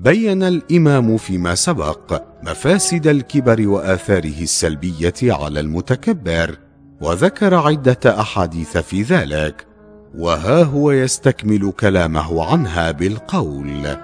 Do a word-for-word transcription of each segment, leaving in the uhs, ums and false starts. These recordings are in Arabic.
بين الإمام فيما سبق مفاسد الكبر وآثاره السلبية على المتكبر، وذكر عدة أحاديث في ذلك، وها هو يستكمل كلامه عنها بالقول: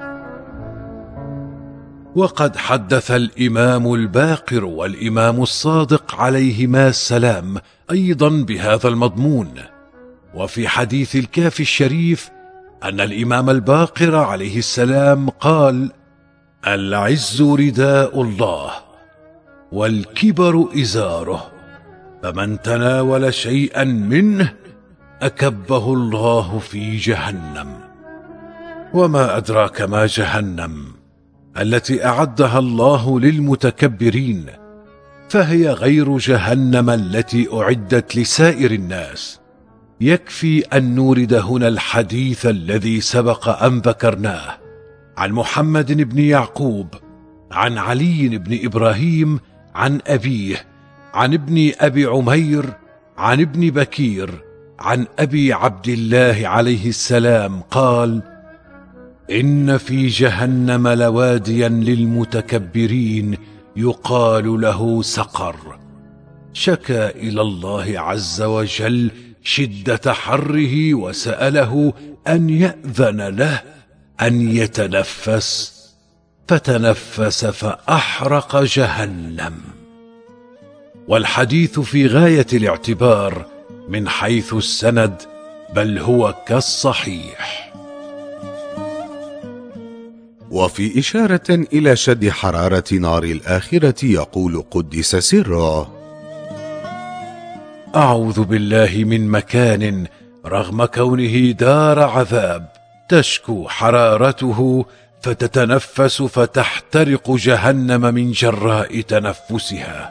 وقد حدث الإمام الباقر والإمام الصادق عليهما السلام أيضا بهذا المضمون. وفي حديث الكافي الشريف أن الإمام الباقر عليه السلام قال: العز رداء الله والكبر إزاره، فمن تناول شيئا منه أكبه الله في جهنم. وما أدراك ما جهنم التي أعدها الله للمتكبرين، فهي غير جهنم التي أعدت لسائر الناس. يكفي أن نورد هنا الحديث الذي سبق أن ذكرناه عن محمد بن يعقوب عن علي بن إبراهيم عن أبيه عن ابن أبي عمير عن ابن بكير عن أبي عبد الله عليه السلام قال: إن في جهنم لواديا للمتكبرين يقال له سقر، شكى إلى الله عز وجل شدة حره وسأله أن يأذن له أن يتنفس، فتنفس فأحرق جهنم. والحديث في غاية الاعتبار من حيث السند، بل هو كالصحيح. وفي إشارة إلى شد حرارة نار الآخرة يقول قدس سره: أعوذ بالله من مكان رغم كونه دار عذاب تشكو حرارته فتتنفس فتحترق جهنم من جراء تنفسها.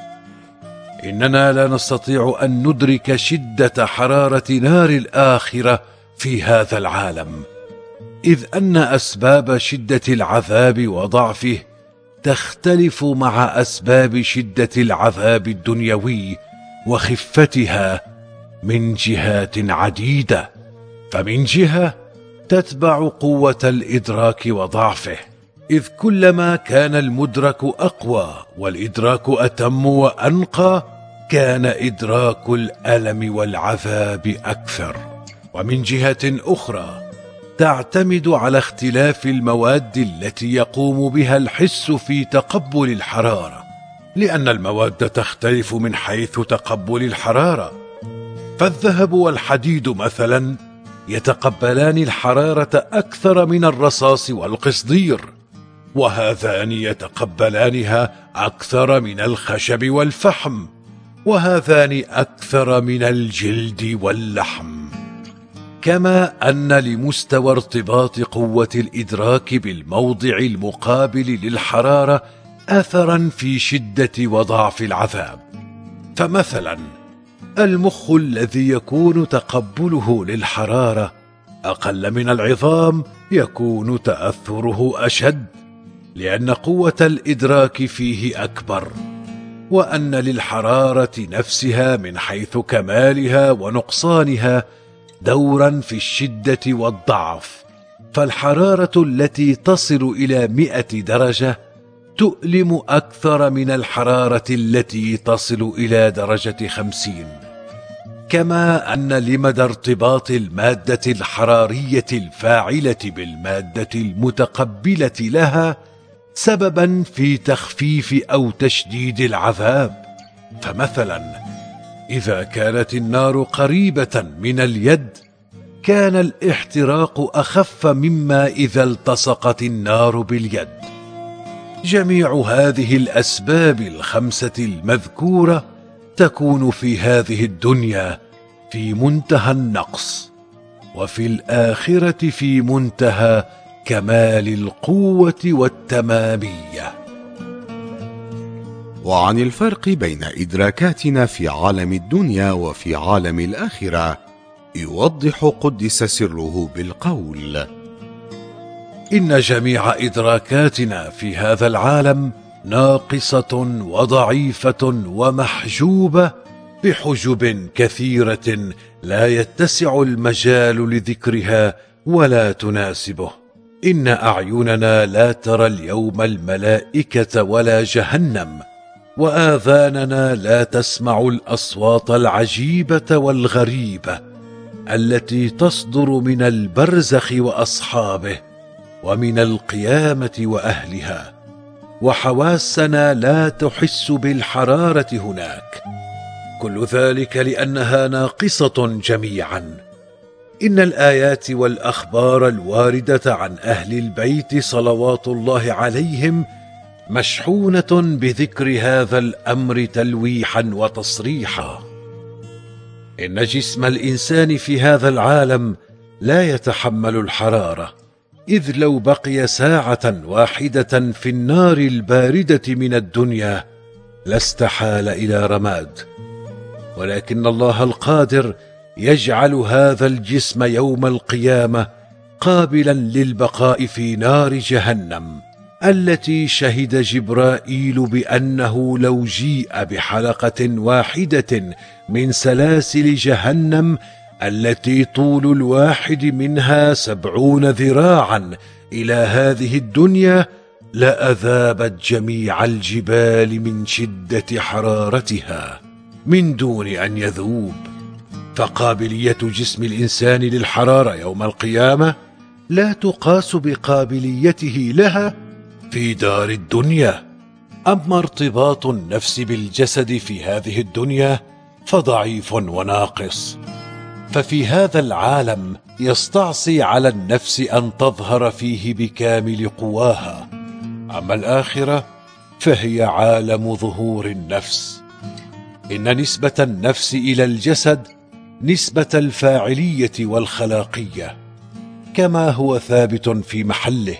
إننا لا نستطيع أن ندرك شدة حرارة نار الآخرة في هذا العالم، إذ أن أسباب شدة العذاب وضعفه تختلف مع أسباب شدة العذاب الدنيوي وخفتها من جهات عديدة. فمن جهة تتبع قوة الإدراك وضعفه، إذ كلما كان المدرك أقوى والإدراك أتم وأنقى كان إدراك الألم والعذاب أكثر. ومن جهة أخرى تعتمد على اختلاف المواد التي يقوم بها الحس في تقبل الحرارة، لأن المواد تختلف من حيث تقبل الحرارة. فالذهب والحديد مثلا يتقبلان الحرارة أكثر من الرصاص والقصدير، وهذان يتقبلانها أكثر من الخشب والفحم، وهذان أكثر من الجلد واللحم. كما أن لمستوى ارتباط قوة الإدراك بالموضع المقابل للحرارة أثرا في شدة وضعف العذاب. فمثلا المخ الذي يكون تقبله للحرارة أقل من العظام يكون تأثره أشد، لأن قوة الإدراك فيه أكبر، وأن للحرارة نفسها من حيث كمالها ونقصانها دورا في الشدة والضعف. فالحرارة التي تصل إلى مئة درجة تؤلم أكثر من الحرارة التي تصل إلى درجة خمسين. كما أن لمدى ارتباط المادة الحرارية الفاعلة بالمادة المتقبلة لها سببا في تخفيف أو تشديد العذاب. فمثلا إذا كانت النار قريبة من اليد كان الاحتراق أخف مما إذا التصقت النار باليد. جميع هذه الأسباب الخمسة المذكورة تكون في هذه الدنيا في منتهى النقص، وفي الآخرة في منتهى كمال القوة والتمامية. وعن الفرق بين إدراكاتنا في عالم الدنيا وفي عالم الآخرة يوضح قدس سره بالقول: إن جميع إدراكاتنا في هذا العالم ناقصة وضعيفة ومحجوبة بحجب كثيرة لا يتسع المجال لذكرها ولا تناسبه. إن أعيننا لا ترى اليوم الملائكة ولا جهنم، وآذاننا لا تسمع الأصوات العجيبة والغريبة التي تصدر من البرزخ وأصحابه ومن القيامة وأهلها، وحواسنا لا تحس بالحرارة هناك، كل ذلك لأنها ناقصة جميعا. إن الآيات والأخبار الواردة عن أهل البيت صلوات الله عليهم مشحونة بذكر هذا الأمر تلويحا وتصريحا. إن جسم الإنسان في هذا العالم لا يتحمل الحرارة، إذ لو بقي ساعة واحدة في النار الباردة من الدنيا لاستحال إلى رماد، ولكن الله القادر يجعل هذا الجسم يوم القيامة قابلا للبقاء في نار جهنم، التي شهد جبرائيل بأنه لو جيء بحلقة واحدة من سلاسل جهنم التي طول الواحد منها سبعون ذراعا إلى هذه الدنيا لأذابت جميع الجبال من شدة حرارتها من دون أن يذوب. فقابلية جسم الإنسان للحرارة يوم القيامة لا تقاس بقابليته لها في دار الدنيا. أما ارتباط النفس بالجسد في هذه الدنيا فضعيف وناقص، ففي هذا العالم يستعصي على النفس أن تظهر فيه بكامل قواها، أما الآخرة فهي عالم ظهور النفس. إن نسبة النفس إلى الجسد نسبة الفاعلية والخلاقية، كما هو ثابت في محله،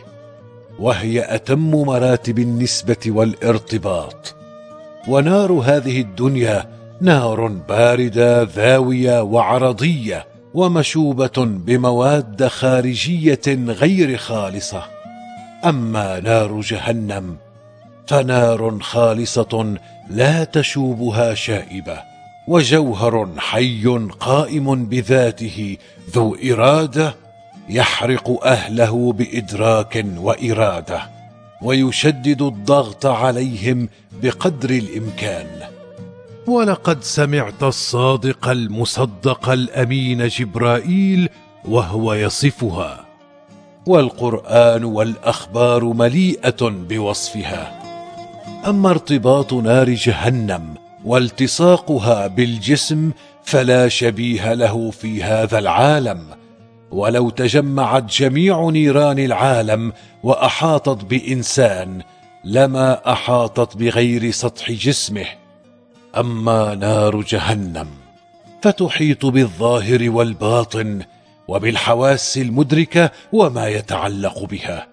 وهي أتم مراتب النسبة والارتباط. ونار هذه الدنيا نار باردة ذاوية وعرضية ومشوبة بمواد خارجية غير خالصة. أما نار جهنم فنار خالصة لا تشوبها شائبة، وجوهر حي قائم بذاته ذو إرادة يحرق أهله بإدراك وإرادة، ويشدد الضغط عليهم بقدر الإمكان. ولقد سمعت الصادق المصدق الأمين جبرائيل وهو يصفها، والقرآن والأخبار مليئة بوصفها. أما ارتباط نار جهنم والتصاقها بالجسم فلا شبيه له في هذا العالم، ولو تجمعت جميع نيران العالم وأحاطت بإنسان لما أحاطت بغير سطح جسمه. أما نار جهنم فتحيط بالظاهر والباطن وبالحواس المدركة وما يتعلق بها.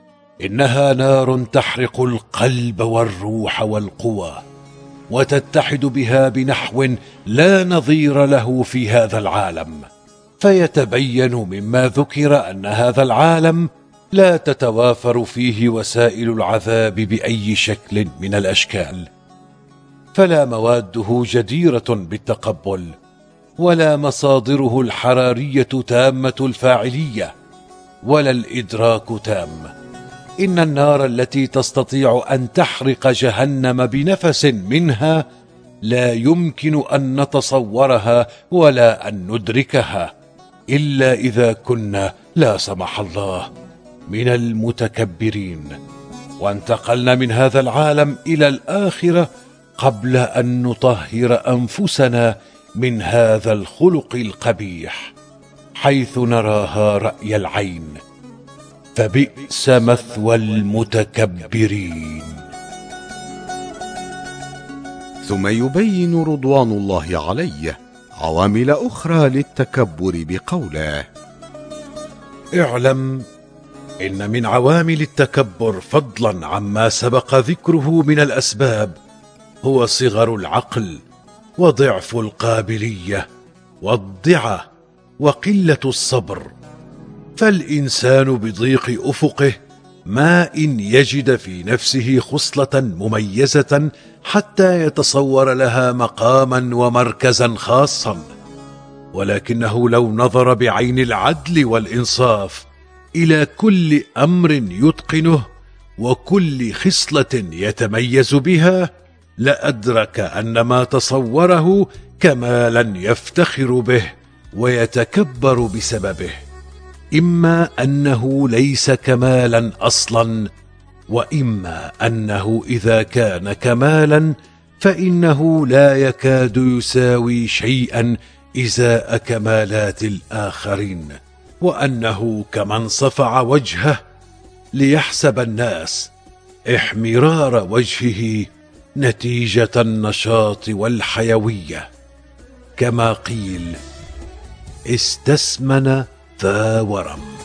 إنها نار تحرق القلب والروح والقوى، وتتحد بها بنحو لا نظير له في هذا العالم. فيتبين مما ذكر أن هذا العالم لا تتوافر فيه وسائل العذاب بأي شكل من الأشكال، فلا مواده جديرة بالتقبل، ولا مصادره الحرارية تامة الفاعلية، ولا الإدراك تام. إن النار التي تستطيع أن تحرق جهنم بنفس منها لا يمكن أن نتصورها ولا أن ندركها إلا إذا كنا لا سمح الله من المتكبرين، وانتقلنا من هذا العالم إلى الآخرة قبل أن نطهر أنفسنا من هذا الخلق القبيح، حيث نراها رأي العين. فبئس مثوى المتكبرين. ثم يبين رضوان الله عليه عوامل أخرى للتكبر بقوله: اعلم إن من عوامل التكبر فضلا عما سبق ذكره من الأسباب هو صغر العقل وضعف القابلية والضعة وقلة الصبر. فالإنسان بضيق أفقه ما إن يجد في نفسه خصلة مميزة حتى يتصور لها مقاما ومركزا خاصا، ولكنه لو نظر بعين العدل والإنصاف إلى كل أمر يتقنه وكل خصلة يتميز بها، لأدرك أن ما تصوره كمالا يفتخر به ويتكبر بسببه، إما أنه ليس كمالا أصلا، وإما أنه إذا كان كمالا فإنه لا يكاد يساوي شيئا إزاء كمالات الآخرين، وأنه كمن صفع وجهه ليحسب الناس احمرار وجهه نتيجة النشاط والحيوية، كما قيل: استسمن ذا ورم.